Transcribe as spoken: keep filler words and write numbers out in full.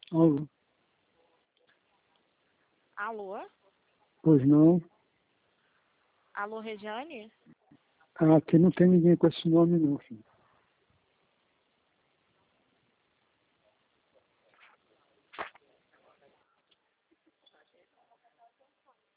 Alô? Alô? Pois não. Alô, Regiane? Ah, aqui não tem ninguém com esse nome não, filho.